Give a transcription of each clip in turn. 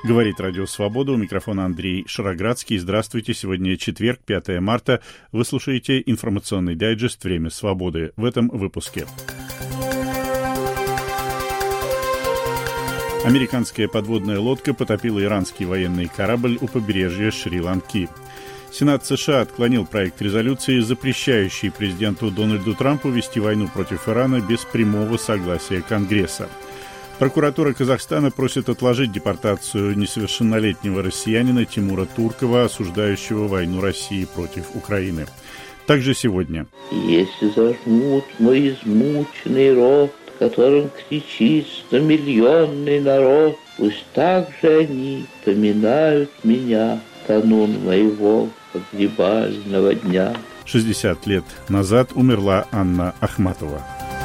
Говорит Радио Свобода, у микрофона Андрей Шароградский. Здравствуйте, сегодня четверг, 5 марта. Вы слушаете информационный дайджест «Время свободы». В этом выпуске. Американская подводная лодка потопила иранский военный корабль у побережья Шри-Ланки. Сенат США отклонил проект резолюции, запрещающий президенту Дональду Трампу вести войну против Ирана без прямого согласия Конгресса. Прокуратура Казахстана просит отложить депортацию несовершеннолетнего россиянина Тимура Туркова, осуждающего войну России против Украины. Также сегодня. Если зажмут мой измученный рот, которым кричит стомиллионный народ, пусть так же они поминают меня канун моего погребального дня. 60 лет назад умерла Анна Ахматова.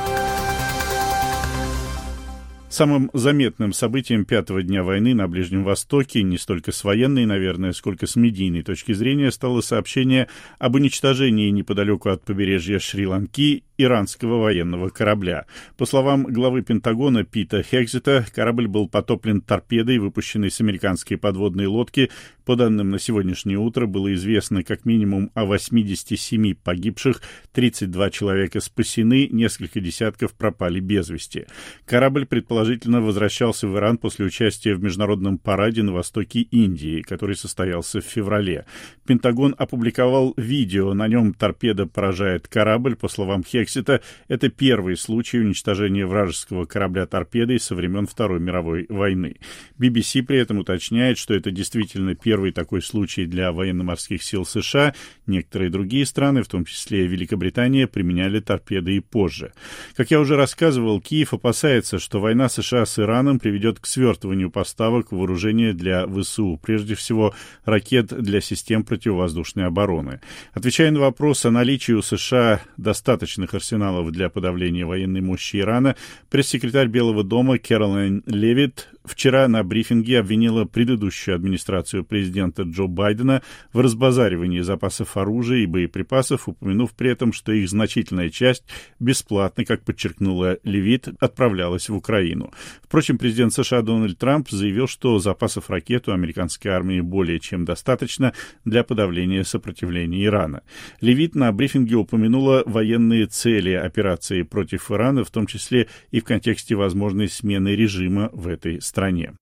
Самым заметным событием пятого дня войны на Ближнем Востоке, не столько с военной, наверное, сколько с медийной точки зрения, стало сообщение об уничтожении неподалеку от побережья Шри-Ланки иранского военного корабля. По словам главы Пентагона Пита Хекзета, корабль был потоплен торпедой, выпущенной с американской подводной лодки. По данным на сегодняшнее утро было известно как минимум о 87 погибших, 32 человека спасены, несколько десятков пропали без вести. Корабль предположительно возвращался в Иран после участия в международном параде на востоке Индии, который состоялся в феврале. Пентагон опубликовал видео, на нем торпеда поражает корабль. По словам Хексета, это первый случай уничтожения вражеского корабля торпедой со времен Второй мировой войны. BBC при этом уточняет, что это действительно первый такой случай для военно-морских сил США. Некоторые другие страны, в том числе Великобритания, применяли торпеды и позже. Как я уже рассказывал, Киев опасается, что война США с Ираном приведет к свертыванию поставок вооружения для ВСУ, прежде всего ракет для систем противовоздушной обороны. Отвечая на вопрос о наличии у США достаточных арсеналов для подавления военной мощи Ирана, пресс-секретарь Белого дома Кэролайн Левитт вчера на брифинге обвинила предыдущую администрацию президента Джо Байдена в разбазаривании запасов оружия и боеприпасов, упомянув при этом, что их значительная часть бесплатно, как подчеркнула Левитт, отправлялась в Украину. Впрочем, президент США Дональд Трамп заявил, что запасов ракет у американской армии более чем достаточно для подавления сопротивления Ирана. Левитт на брифинге упомянула военные цели операции против Ирана, в том числе и в контексте возможной смены режима в этой стране.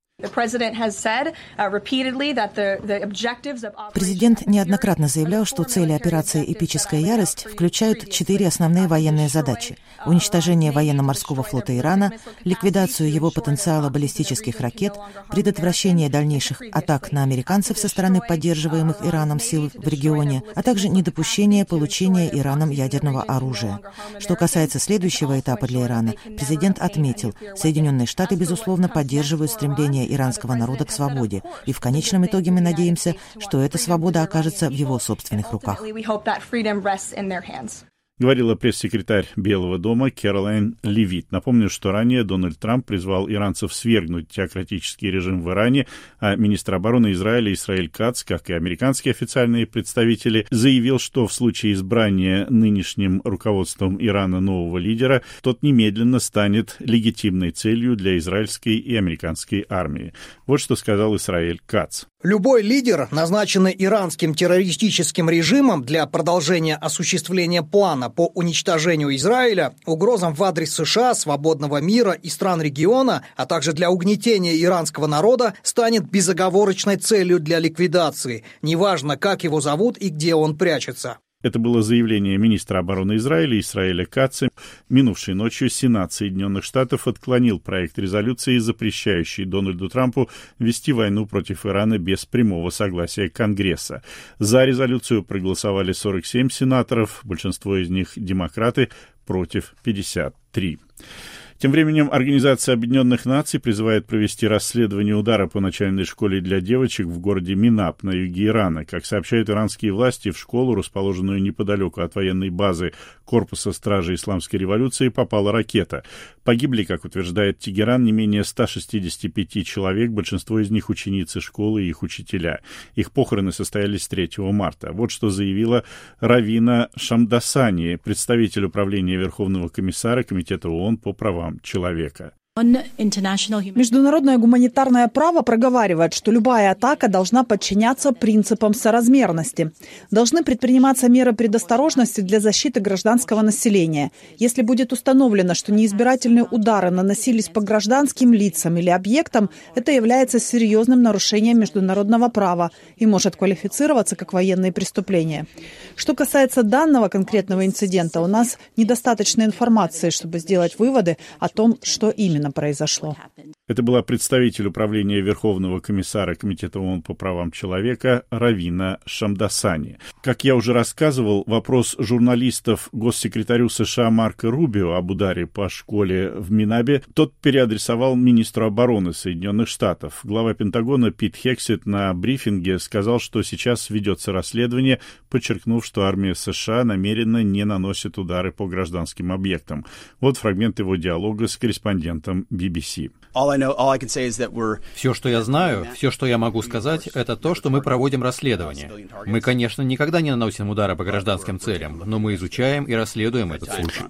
Президент неоднократно заявлял, что цели операции «Эпическая ярость» включают 4 основные военные задачи: уничтожение военно-морского флота Ирана, ликвидацию его потенциала баллистических ракет, предотвращение дальнейших атак на американцев со стороны поддерживаемых Ираном сил в регионе, а также недопущение получения Ираном ядерного оружия. Что касается следующего этапа для Ирана, президент отметил, Соединенные Штаты, безусловно, поддерживают стремление иранского народа к свободе, и в конечном итоге мы надеемся, что эта свобода окажется в его собственных руках. Говорила пресс-секретарь Белого дома Кэролайн Левитт. Напомню, что ранее Дональд Трамп призвал иранцев свергнуть теократический режим в Иране, а министр обороны Израиля Исраэль Кац, как и американские официальные представители, заявил, что в случае избрания нынешним руководством Ирана нового лидера, тот немедленно станет легитимной целью для израильской и американской армии. Вот что сказал Исраэль Кац. Любой лидер, назначенный иранским террористическим режимом для продолжения осуществления плана по уничтожению Израиля, угрозам в адрес США, свободного мира и стран региона, а также для угнетения иранского народа, станет безоговорочной целью для ликвидации, неважно, как его зовут и где он прячется. Это было заявление министра обороны Израиля Исраэля Каца. Минувшей ночью Сенат Соединенных Штатов отклонил проект резолюции, запрещающий Дональду Трампу вести войну против Ирана без прямого согласия Конгресса. За резолюцию проголосовали 47 сенаторов, большинство из них демократы, против 53. Тем временем Организация Объединенных Наций призывает провести расследование удара по начальной школе для девочек в городе Минап на юге Ирана. Как сообщают иранские власти, в школу, расположенную неподалеку от военной базы Корпуса Стражи Исламской революции, попала ракета. Погибли, как утверждает Тегеран, не менее 165 человек, большинство из них ученицы школы и их учителя. Их похороны состоялись 3 марта. Вот что заявила Равина Шамдасани, представитель управления Верховного комиссара Комитета ООН по правам человека. Международное гуманитарное право проговаривает, что любая атака должна подчиняться принципам соразмерности. Должны предприниматься меры предосторожности для защиты гражданского населения. Если будет установлено, что неизбирательные удары наносились по гражданским лицам или объектам, это является серьезным нарушением международного права и может квалифицироваться как военные преступления. Что касается данного конкретного инцидента, у нас недостаточно информации, чтобы сделать выводы о том, что именно произошло. Это была представитель управления Верховного комиссара Комитета ООН по правам человека Равина Шамдасани. Как я уже рассказывал, вопрос журналистов госсекретарю США Марко Рубио об ударе по школе в Минабе тот переадресовал министру обороны Соединенных Штатов. Глава Пентагона Пит Хексет на брифинге сказал, что сейчас ведется расследование, подчеркнув, что армия США намеренно не наносит удары по гражданским объектам. Вот фрагмент его диалога с корреспондентом BBC. Все, что я знаю, все, что я могу сказать, это то, что мы проводим расследование. Мы, конечно, никогда не наносим удары по гражданским целям, но мы изучаем и расследуем этот случай.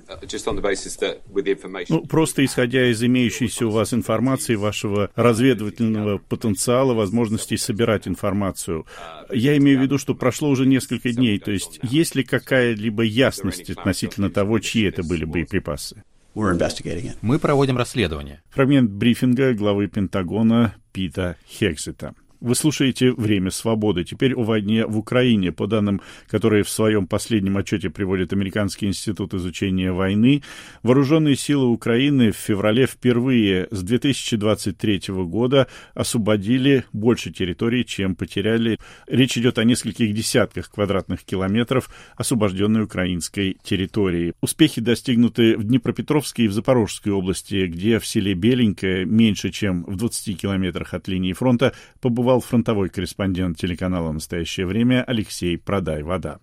Просто исходя из имеющейся у вас информации, вашего разведывательного потенциала, возможностей собирать информацию. Я имею в виду, что прошло уже несколько дней, то есть есть ли какая-либо ясность относительно того, чьи это были боеприпасы? Мы проводим расследование. Фрагмент брифинга главы Пентагона Пита Хексета. Вы слушаете «Время свободы». Теперь о войне в Украине. По данным, которые в своем последнем отчете приводит Американский институт изучения войны, вооруженные силы Украины в феврале впервые с 2023 года освободили больше территорий, чем потеряли. Речь идет о нескольких десятках квадратных километров освобожденной украинской территории. Успехи достигнуты в Днепропетровской и в Запорожской области, где в селе Беленькое, меньше чем в 20 километрах от линии фронта, побывал фронтовой корреспондент телеканала «Настоящее время» Алексей Продай-Вода.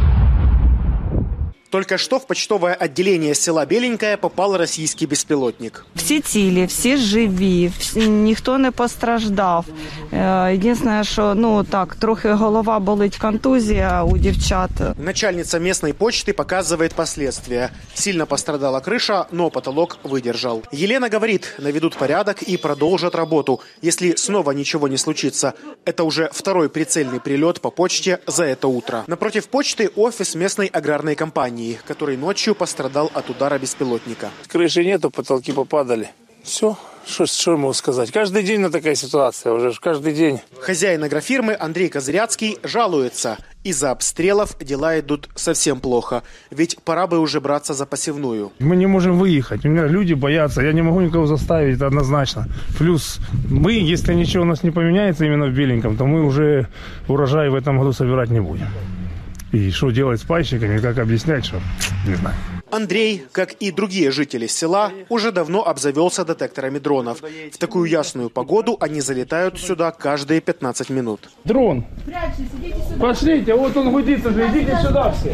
Только что в почтовое отделение села Беленькое попал російський безпілотник. Всі цілі, всі живі, ніхто не постраждав. Єдине, що, трохи голова болить, контузія у дівчат. Начальница местной почты показывает последствия. Сильно пострадала крыша, но потолок выдержал. Елена говорит, наведут порядок и продолжат работу, если снова ничего не случится. Это уже второй прицельный прилет по почте за это утро. Напротив почты офис местной аграрной компании, который ночью пострадал от удара беспилотника. Крыши нету, потолки попадали. Все, что я могу сказать? Каждый день такая ситуация, уже каждый день. Хозяин агрофирмы Андрей Козыряцкий жалуется. Из-за обстрелов дела идут совсем плохо. Ведь пора бы уже браться за посевную. Мы не можем выехать. У меня люди боятся. Я не могу никого заставить, это однозначно. Плюс мы, если ничего у нас не поменяется именно в Беленьком, то мы уже урожай в этом году собирать не будем. И что делать с пайщиками, как объяснять, что не знаю. Андрей, как и другие жители села, уже давно обзавелся детекторами дронов. В такую ясную погоду они залетают сюда каждые 15 минут. Дрон! Пошлите, вот он гудится, идите сюда все.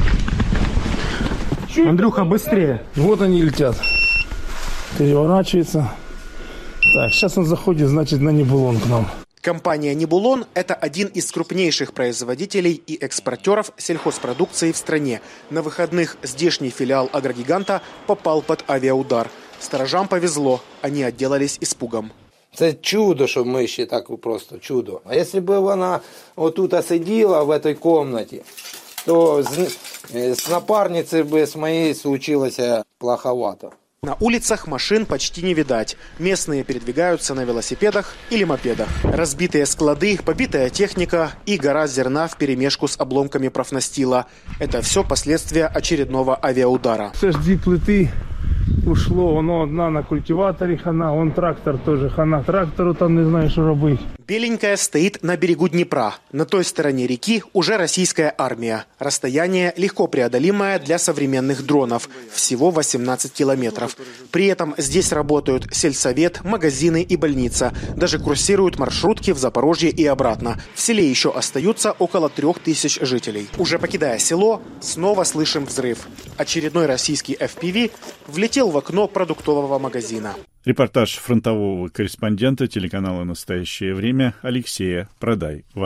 Андрюха, быстрее. Вот они летят. Переворачивается. Так, сейчас он заходит, значит, на Небулон к нам. Компания «Небулон» – это один из крупнейших производителей и экспортеров сельхозпродукции в стране. На выходных здешний филиал агрогиганта попал под авиаудар. Сторожам повезло, они отделались испугом. Це чудо, що ми ще так просто чудо. А якщо б вона отут сиділа в этой комнаті, то з напарницею б з моєю случилося плоховато. На улицах машин почти не видать. Местные передвигаются на велосипедах или мопедах. Разбитые склады, побитая техника и гора зерна вперемешку с обломками профнастила. Это все последствия очередного авиаудара. Все ж 2 плиты ушло, воно одна на культиваторі хана, вон трактор тоже хана, трактору там не знаю, что робить. Беленькая стоит на берегу Днепра. На той стороне реки уже российская армия. Расстояние легко преодолимое для современных дронов. Всего 18 километров. При этом здесь работают сельсовет, магазины и больница. Даже курсируют маршрутки в Запорожье и обратно. В селе еще остаются около 3000 жителей. Уже покидая село, снова слышим взрыв. Очередной российский FPV влетел в окно продуктового магазина. Репортаж фронтового корреспондента телеканала «Настоящее время» Алексея Продай-Воды.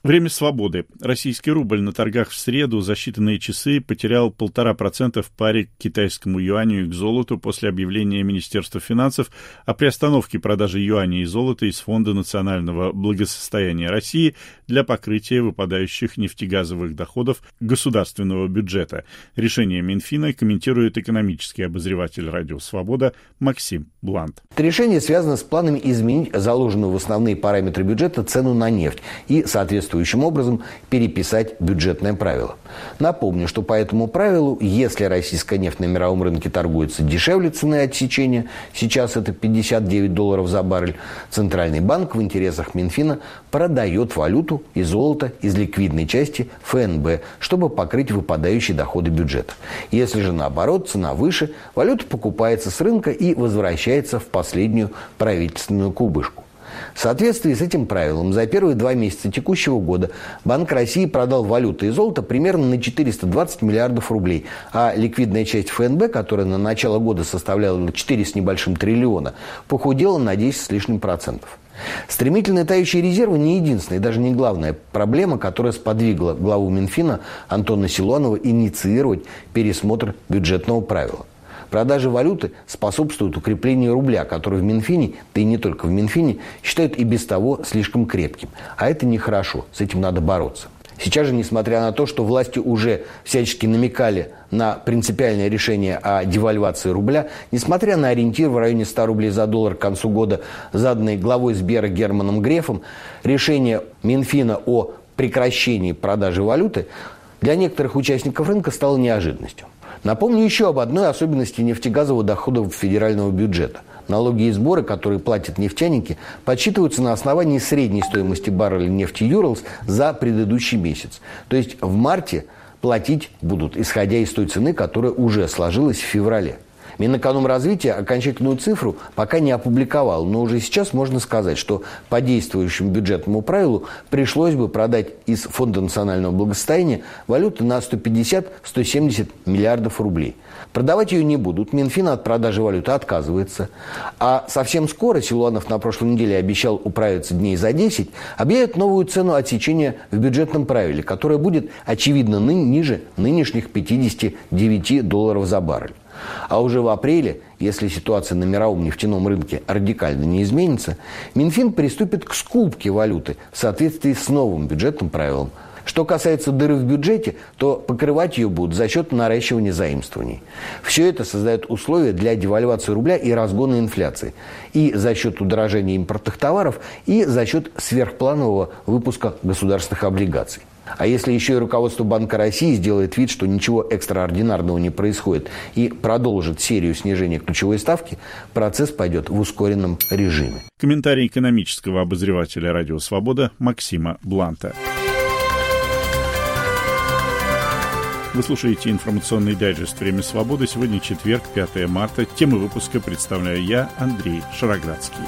Время свободы. Российский рубль на торгах в среду за считанные часы потерял 1,5% в паре к китайскому юаню и к золоту после объявления Министерства финансов о приостановке продажи юаней и золота из Фонда национального благосостояния России для покрытия выпадающих нефтегазовых доходов государственного бюджета. Решение Минфина комментирует экономический обозреватель «Радио Свобода» Максим Блант. Это решение связано с планами изменить заложенную в основные параметры бюджета цену на нефть и, соответствующим образом, переписать бюджетное правило. Напомню, что по этому правилу, если российская нефть на мировом рынке торгуется дешевле цены отсечения, сейчас это $59 за баррель, Центральный банк в интересах Минфина продает валюту и золото из ликвидной части ФНБ, чтобы покрыть выпадающие доходы бюджета. Если же наоборот, цена выше, валюта покупается с рынка и возвращается в последнюю правительственную кубышку. В соответствии с этим правилом за первые 2 месяца текущего года Банк России продал валюты и золото примерно на 420 миллиардов рублей, а ликвидная часть ФНБ, которая на начало года составляла 4 с небольшим триллиона, похудела на 10 с лишним процентов. Стремительно тающие резервы не единственная и даже не главная проблема, которая сподвигла главу Минфина Антона Силуанова инициировать пересмотр бюджетного правила. Продажи валюты способствуют укреплению рубля, который в Минфине, да и не только в Минфине, считают и без того слишком крепким. А это нехорошо, с этим надо бороться. Сейчас же, несмотря на то, что власти уже всячески намекали на принципиальное решение о девальвации рубля, несмотря на ориентир в районе 100 рублей за доллар к концу года, заданный главой Сбера Германом Грефом, решение Минфина о прекращении продажи валюты для некоторых участников рынка стало неожиданностью. Напомню еще об одной особенности нефтегазового дохода федерального бюджета. Налоги и сборы, которые платят нефтяники, подсчитываются на основании средней стоимости барреля нефти Urals за предыдущий месяц. То есть в марте платить будут, исходя из той цены, которая уже сложилась в феврале. Минэкономразвитие окончательную цифру пока не опубликовал, но уже сейчас можно сказать, что по действующему бюджетному правилу пришлось бы продать из Фонда национального благосостояния валюту на 150-170 миллиардов рублей. Продавать ее не будут, Минфин от продажи валюты отказывается. А совсем скоро, Силуанов на прошлой неделе обещал управиться дней за 10, объявит новую цену отсечения в бюджетном правиле, которая будет, очевидно, ниже нынешних $59 за баррель. А уже в апреле, если ситуация на мировом нефтяном рынке радикально не изменится, Минфин приступит к скупке валюты в соответствии с новым бюджетным правилом. Что касается дыры в бюджете, то покрывать ее будут за счет наращивания заимствований. Все это создает условия для девальвации рубля и разгона инфляции. И за счет удорожания импортных товаров, и за счет сверхпланового выпуска государственных облигаций. А если еще и руководство Банка России сделает вид, что ничего экстраординарного не происходит и продолжит серию снижения ключевой ставки, процесс пойдет в ускоренном режиме. Комментарий экономического обозревателя «Радио Свобода» Максима Бланта. Вы слушаете информационный дайджест «Время свободы». Сегодня четверг, 5 марта. Темы выпуска представляю я, Андрей Шароградский.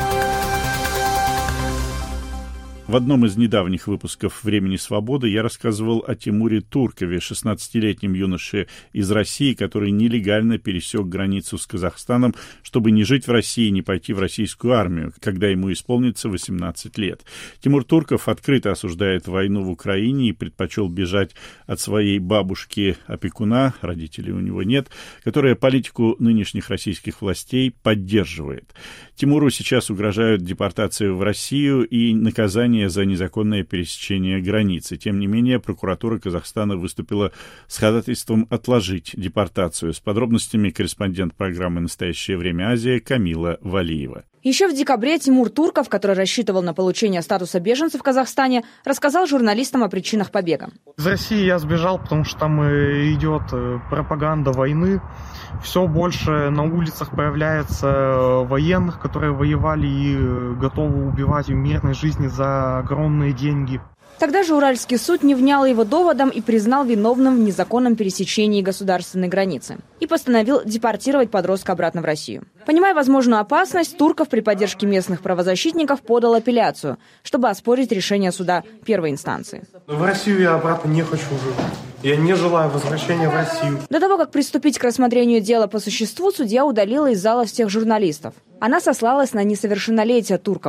В одном из недавних выпусков «Времени свободы» я рассказывал о Тимуре Туркове, 16-летнем юноше из России, который нелегально пересек границу с Казахстаном, чтобы не жить в России и не пойти в российскую армию, когда ему исполнится 18 лет. Тимур Турков открыто осуждает войну в Украине и предпочел бежать от своей бабушки-опекуна, родителей у него нет, которая политику нынешних российских властей поддерживает. Тимуру сейчас угрожают депортацией в Россию и наказание за незаконное пересечение границы. Тем не менее, прокуратура Казахстана выступила с ходатайством отложить депортацию. С подробностями корреспондент программы «Настоящее время Азия» Камила Валиева. Еще в декабре Тимур Турков, который рассчитывал на получение статуса беженца в Казахстане, рассказал журналистам о причинах побега. Из России я сбежал, потому что там идет пропаганда войны. Все больше на улицах появляется военных, которые воевали и готовы убивать в мирной жизни за огромные деньги. Тогда же Уральский суд не внял его доводам и признал виновным в незаконном пересечении государственной границы и постановил депортировать подростка обратно в Россию. Понимая возможную опасность, Турков при поддержке местных правозащитников подал апелляцию, чтобы оспорить решение суда первой инстанции. В Россию я обратно не хочу уже. Я не желаю возвращения в Россию. До того, как приступить к рассмотрению дела по существу, судья удалила из зала всех журналистов. Она сослалась на несовершеннолетие Туркова.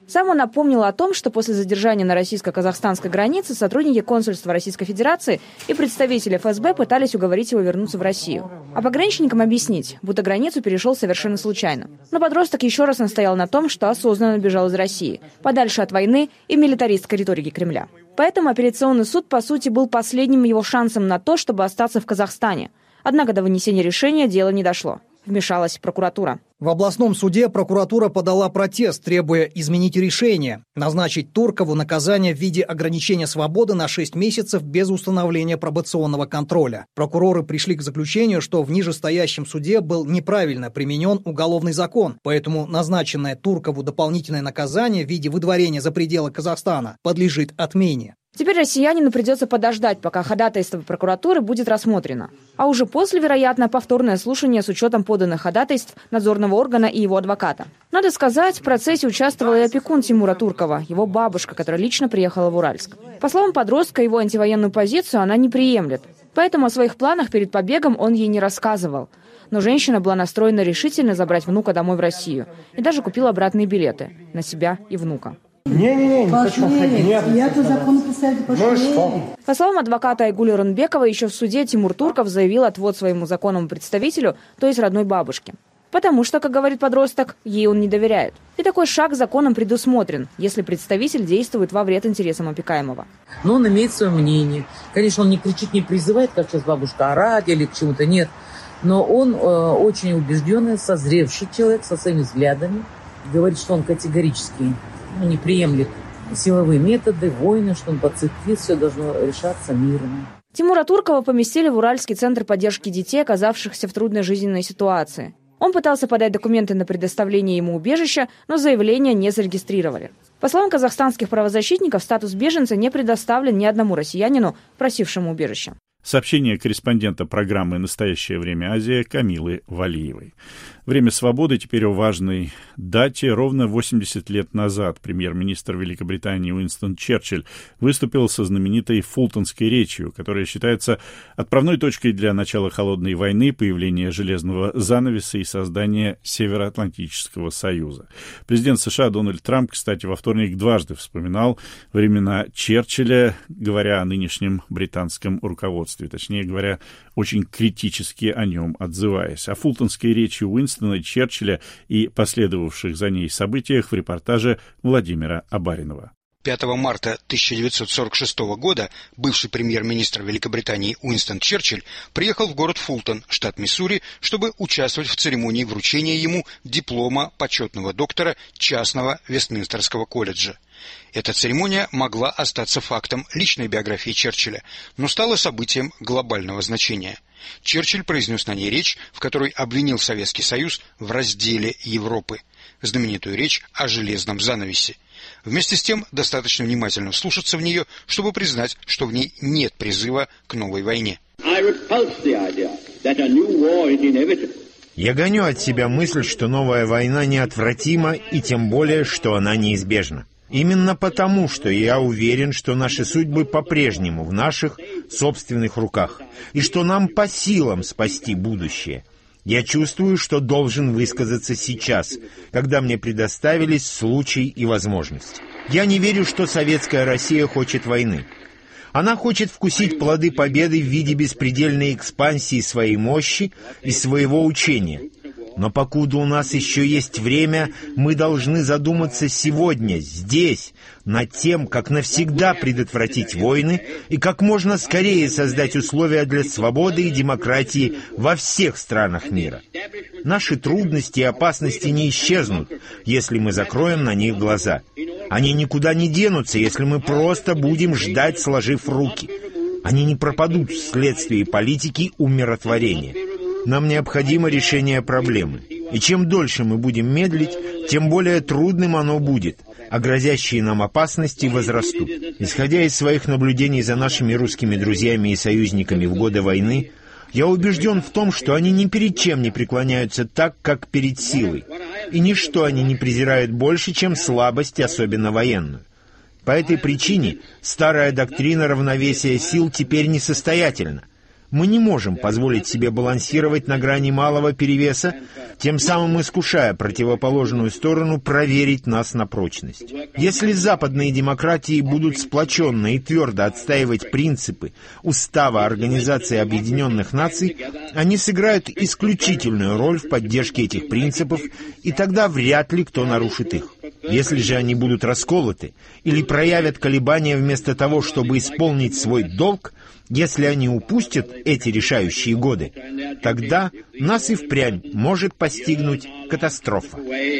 Сам он напомнил о том, что после задержания на российско-казахстанской границе сотрудники консульства Российской Федерации и представители ФСБ пытались уговорить его вернуться в Россию. А пограничникам объяснить, будто границу перешел совершенно случайно. Но подросток еще раз настоял на том, что осознанно бежал из России, подальше от войны и милитаристской риторики Кремля. Поэтому апелляционный суд, по сути, был последним его шансом на то, чтобы остаться в Казахстане. Однако до вынесения решения дело не дошло. Вмешалась прокуратура. В областном суде прокуратура подала протест, требуя изменить решение, назначить Туркову наказание в виде ограничения свободы на 6 месяцев без установления пробационного контроля. Прокуроры пришли к заключению, что в нижестоящем суде был неправильно применен уголовный закон, поэтому назначенное Туркову дополнительное наказание в виде выдворения за пределы Казахстана подлежит отмене. Теперь россиянину придется подождать, пока ходатайство прокуратуры будет рассмотрено. А уже после, вероятно, повторное слушание с учетом поданных ходатайств надзорного органа и его адвоката. Надо сказать, в процессе участвовал и опекун Тимура Туркова, его бабушка, которая лично приехала в Уральск. По словам подростка, его антивоенную позицию она не приемлет. Поэтому о своих планах перед побегом он ей не рассказывал. Но женщина была настроена решительно забрать внука домой в Россию. И даже купила обратные билеты на себя и внука. Не хочу ходить. Я по закону представитель пошли. По словам адвоката Айгули Рунбекова, еще в суде Тимур Турков заявил отвод своему законному представителю, то есть родной бабушке. Потому что, как говорит подросток, ей он не доверяет. И такой шаг законом предусмотрен, если представитель действует во вред интересам опекаемого. Но он имеет свое мнение. Конечно, он не кричит, не призывает, как сейчас бабушка, орать или к чему-то, нет. Но он очень убежденный, созревший человек со своими взглядами. Говорит, что он категорически не приемлет силовые методы, войны, что он пацифист, все должно решаться мирно. Тимура Туркова поместили в Уральский центр поддержки детей, оказавшихся в трудной жизненной ситуации. Он пытался подать документы на предоставление ему убежища, но заявление не зарегистрировали. По словам казахстанских правозащитников, статус беженца не предоставлен ни одному россиянину, просившему убежища. Сообщение корреспондента программы «Настоящее время Азия» Камилы Валиевой. Время свободы теперь о важной дате. Ровно 80 лет назад премьер-министр Великобритании Уинстон Черчилль выступил со знаменитой фултонской речью, которая считается отправной точкой для начала холодной войны, появления железного занавеса и создания Североатлантического союза. Президент США Дональд Трамп, кстати, во вторник дважды вспоминал времена Черчилля, говоря о нынешнем британском руководстве, точнее говоря, очень критически о нем отзываясь. О фултонской речи Уинстона Черчилля и последовавших за ней событиях в репортаже Владимира Абаринова. 5 марта 1946 года бывший премьер-министр Великобритании Уинстон Черчилль приехал в город Фултон, штат Миссури, чтобы участвовать в церемонии вручения ему диплома почетного доктора частного Вестминстерского колледжа. Эта церемония могла остаться фактом личной биографии Черчилля, но стала событием глобального значения. Черчилль произнес на ней речь, в которой обвинил Советский Союз в разделе Европы, знаменитую речь о железном занавесе. Вместе с тем, достаточно внимательно вслушаться в нее, чтобы признать, что в ней нет призыва к новой войне. Я гоню от себя мысль, что новая война неотвратима, и тем более, что она неизбежна. Именно потому, что я уверен, что наши судьбы по-прежнему в наших собственных руках, и что нам по силам спасти будущее. Я чувствую, что должен высказаться сейчас, когда мне предоставились случай и возможность. Я не верю, что советская Россия хочет войны. Она хочет вкусить плоды победы в виде беспредельной экспансии своей мощи и своего учения. Но покуда у нас еще есть время, мы должны задуматься сегодня, здесь, над тем, как навсегда предотвратить войны и как можно скорее создать условия для свободы и демократии во всех странах мира. Наши трудности и опасности не исчезнут, если мы закроем на них глаза. Они никуда не денутся, если мы просто будем ждать, сложив руки. Они не пропадут вследствие политики умиротворения. Нам необходимо решение проблемы. И чем дольше мы будем медлить, тем более трудным оно будет, а грозящие нам опасности возрастут. Исходя из своих наблюдений за нашими русскими друзьями и союзниками в годы войны, я убежден в том, что они ни перед чем не преклоняются так, как перед силой, и ничто они не презирают больше, чем слабость, особенно военную. По этой причине старая доктрина равновесия сил теперь несостоятельна. Мы не можем позволить себе балансировать на грани малого перевеса, тем самым искушая противоположную сторону проверить нас на прочность. Если западные демократии будут сплоченно и твердо отстаивать принципы Устава Организации Объединенных Наций, они сыграют исключительную роль в поддержке этих принципов, и тогда вряд ли кто нарушит их. Если же они будут расколоты или проявят колебания вместо того, чтобы исполнить свой долг, если они упустят эти решающие годы, тогда нас и впрямь может постигнуть катастрофа.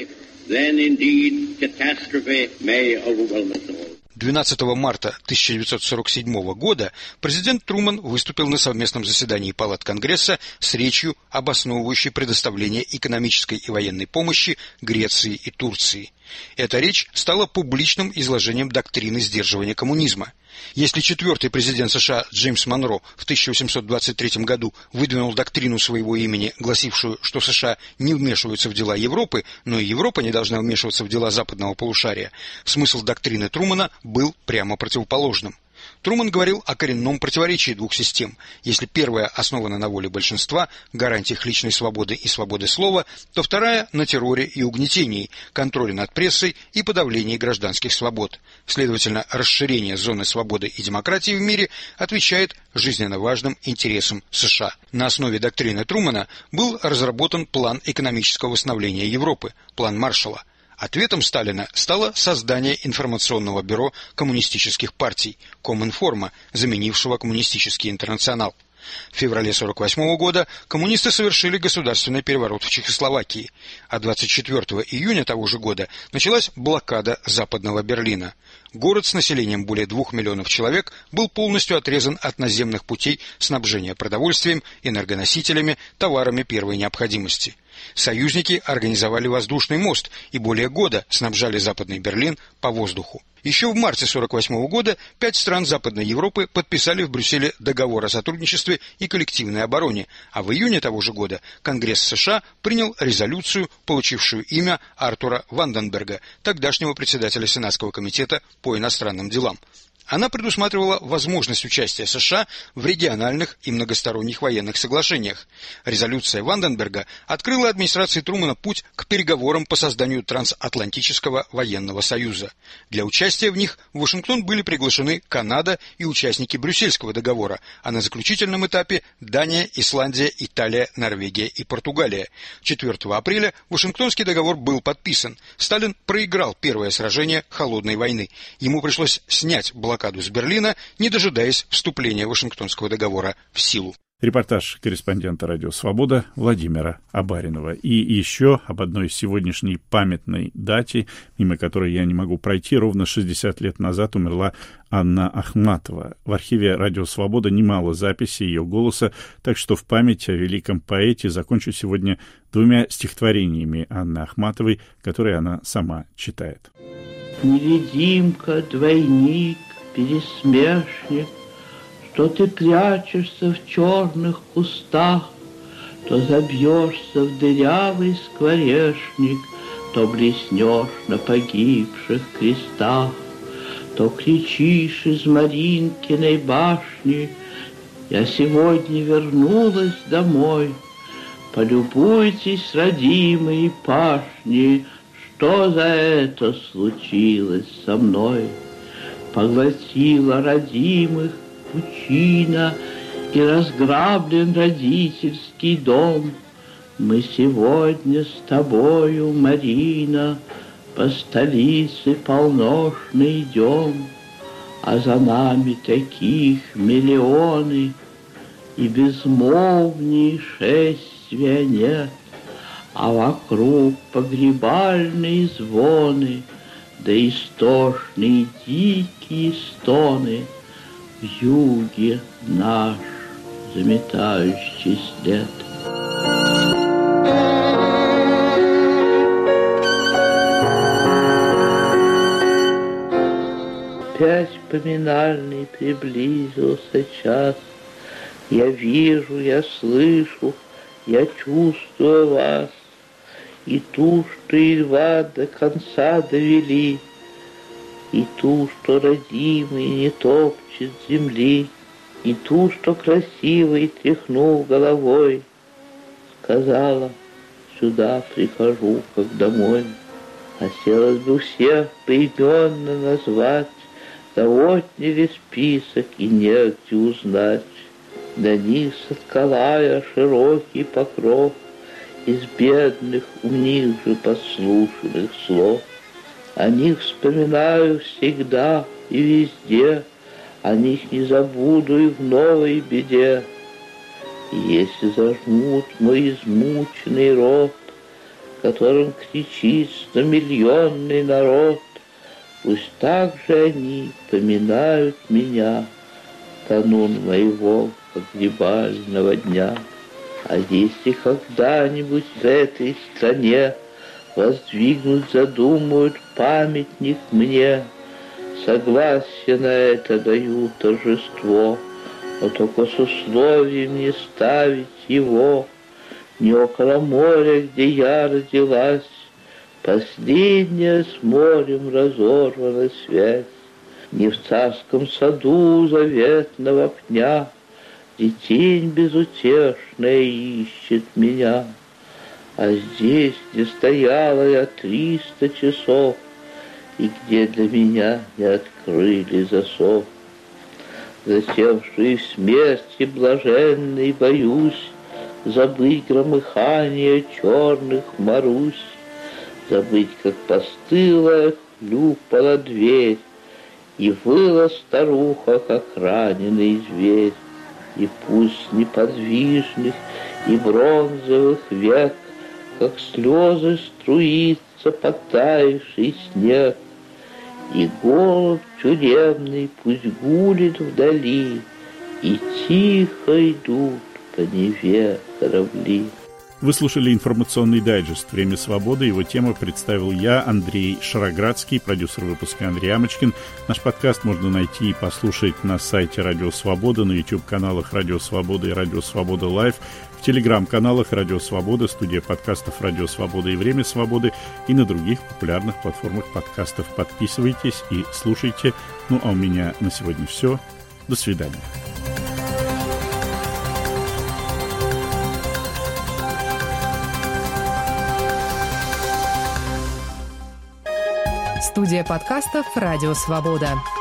12 марта 1947 года президент Труман выступил на совместном заседании палат Конгресса с речью, обосновывающей предоставление экономической и военной помощи Греции и Турции. Эта речь стала публичным изложением доктрины сдерживания коммунизма. Если четвертый президент США Джеймс Монро в 1823 году выдвинул доктрину своего имени, гласившую, что США не вмешиваются в дела Европы, но и Европа не должна вмешиваться в дела западного полушария, смысл доктрины Трумана был прямо противоположным. Труман говорил о коренном противоречии двух систем. Если первая основана на воле большинства, гарантиях личной свободы и свободы слова, то вторая – на терроре и угнетении, контроле над прессой и подавлении гражданских свобод. Следовательно, расширение зоны свободы и демократии в мире отвечает жизненно важным интересам США. На основе доктрины Трумана был разработан план экономического восстановления Европы, план Маршалла. Ответом Сталина стало создание информационного бюро коммунистических партий Коминформа, заменившего Коммунистический интернационал. В феврале 1948 года коммунисты совершили государственный переворот в Чехословакии, а 24 июня того же года началась блокада Западного Берлина. Город с населением более 2 миллионов человек был полностью отрезан от наземных путей снабжения продовольствием, энергоносителями, товарами первой необходимости. Союзники организовали воздушный мост и более года снабжали Западный Берлин по воздуху. Еще в марте 1948 года 5 стран Западной Европы подписали в Брюсселе договор о сотрудничестве и коллективной обороне, а в июне того же года Конгресс США принял резолюцию, получившую имя Артура Ванденберга, тогдашнего председателя Сенатского комитета по иностранным делам. Она предусматривала возможность участия США в региональных и многосторонних военных соглашениях. Резолюция Ванденберга открыла администрации Трумана путь к переговорам по созданию трансатлантического военного союза. Для участия в них в Вашингтон были приглашены Канада и участники Брюссельского договора, а на заключительном этапе Дания, Исландия, Италия, Норвегия и Португалия. 4 апреля Вашингтонский договор был подписан. Сталин проиграл первое сражение холодной войны. Ему пришлось снять блокаду с Берлина, не дожидаясь вступления Вашингтонского договора в силу. Репортаж корреспондента «Радио Свобода» Владимира Абаринова. И еще об одной сегодняшней памятной дате, мимо которой я не могу пройти. Ровно 60 лет назад умерла Анна Ахматова. В архиве «Радио Свобода» немало записей ее голоса, так что в память о великом поэте закончу сегодня 2 стихотворениями Анны Ахматовой, которые она сама читает. Невидимка, двойник, пересмешник, что ты прячешься в черных кустах, то забьешься в дырявый скворечник, то блеснешь на погибших крестах, то кричишь из Маринкиной башни: я сегодня вернулась домой. Полюбуйтесь, родимые пашни, что за это случилось со мной? Поглотила родимых пучина, и разграблен родительский дом. Мы сегодня с тобою, Марина, по столице полношно идем, а за нами таких миллионы, и безмолвней шествия нет, а вокруг погребальные звоны, да истошные дикие стоны. В юге наш заметающий след. Опять поминальный приблизился час. Я вижу, я слышу, я чувствую вас, и ту, что едва до конца довели, и ту, что родимый не топчет земли. И ту, что красивой, тряхнув головой, сказала: сюда прихожу, как домой. Хотелось бы всех поименно назвать, да отняли список и негде узнать. На них соткала я широкий покров из бедных, у них же подслушанных слов. О них вспоминаю всегда и везде, о них не забуду и в новой беде. И если зажмут мой измученный рот, которым кричит 100-миллионный народ, пусть так же они поминают меня канун моего погребального дня. А если когда-нибудь в этой стране воздвигнут, задумают памятник мне, согласие на это даю торжество, но только с условием не ставить его не около моря, где я родилась, последняя с морем разорвана связь, не в царском саду заветного пня, где тень безутешная ищет меня, а здесь, где стояла я 300 часов, и где для меня не открыли засов. Затем, что и в смерти блаженной боюсь забыть громыхание черных Марусь, забыть, как постылая хлюпала дверь, и выла старуха, как раненый зверь. И пусть неподвижных и бронзовых век, как слезы струится подтаявший снег, и голубь тюремный пусть гулит вдали, и тихо идут по Неве корабли. Вы слушали информационный дайджест «Время свободы». Его тему представил я, Андрей Шароградский, продюсер выпуска Андрей Амочкин. Наш подкаст можно найти и послушать на сайте Радио Свобода, на YouTube-каналах Радио Свобода и Радио Свобода Лайв, в телеграм-каналах Радио Свобода, студия подкастов Радио Свобода и Время Свободы и на других популярных платформах подкастов. Подписывайтесь и слушайте. Ну а у меня на сегодня все. До свидания. Студия подкастов «Радио Свобода».